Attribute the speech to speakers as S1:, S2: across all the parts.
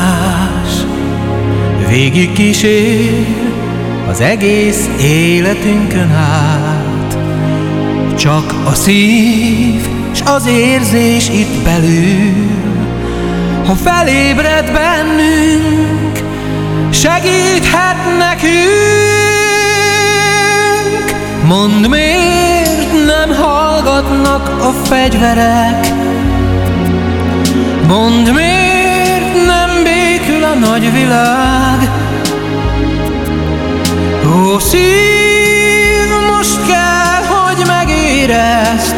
S1: más végig kísér az egész életünkön át. Csak a szív s az érzés itt belül, ha felébred bennünk, segíthet nekünk. Mondd, miért nem hallgatnak a fegyverek? Mondd, miért nem békül a nagy világ? Ó, szív, most kell, hogy megérezd,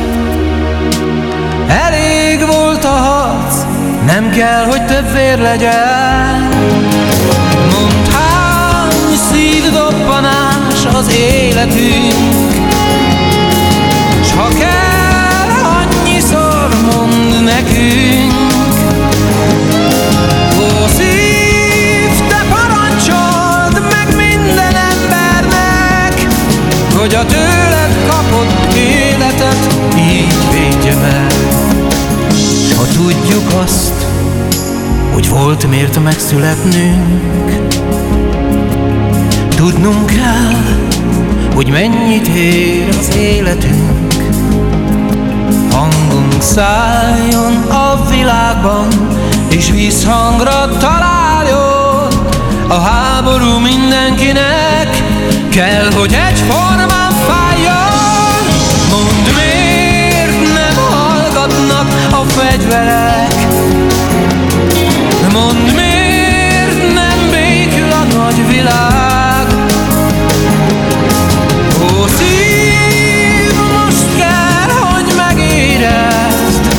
S1: elég volt a harc, nem kell, hogy több vér legyen. Mondd, hány szívdobbanás az életünk, s ha kell, annyiszor mondd nekünk. Ó, szív, te parancsold meg minden embernek, hogy a tőled kapott életet így védje meg. S ha tudjuk azt, hogy volt miért megszületnünk, tudnunk kell, hogy mennyit ér az életünk. Hangunk szálljon a világban, és visszhangra találjon. A háború mindenkinek kell, hogy egyformán fájjon. Mondd, miért nem hallgatnak a fegyverek? Mondd, miért nem békül a nagy világ? Ó, szív, most kell, hogy megérezd,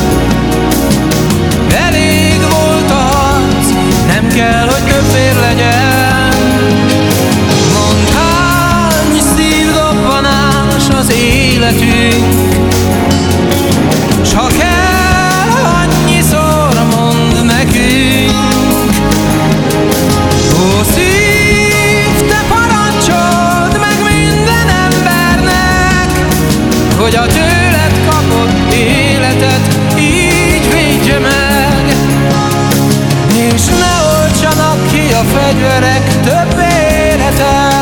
S1: elég volt a harc, nem kell, hogy több vér legyen. Mondd, hány szívdobbanás az életünk, s ha kell, annyiszor mondd nekünk. Ó, szív, te parancsold meg minden embernek, hogy a tőled kapott életet így védje meg. És ne oltsanak ki a fegyverek több életet.